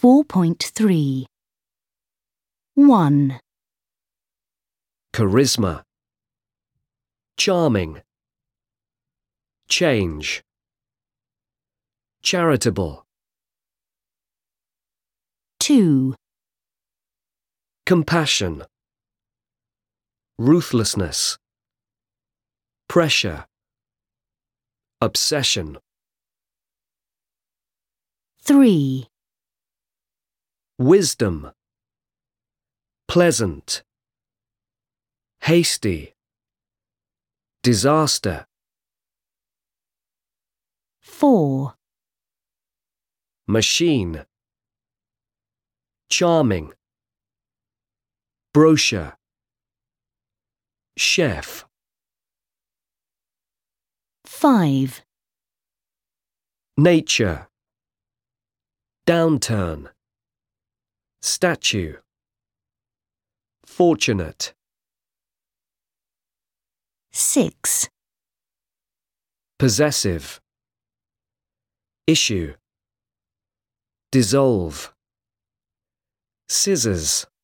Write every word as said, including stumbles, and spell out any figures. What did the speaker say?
four point three. one. Charisma. Charming. Change. Charitable. two. Compassion. Ruthlessness. Pressure. Obsession. three. Wisdom. Pleasant. Hasty. Disaster. four. Machine. Charming. Brochure. Chef. five. Nature. Downturn. Statue. Fortunate. six. Possessive. Issue. Dissolve. Scissors.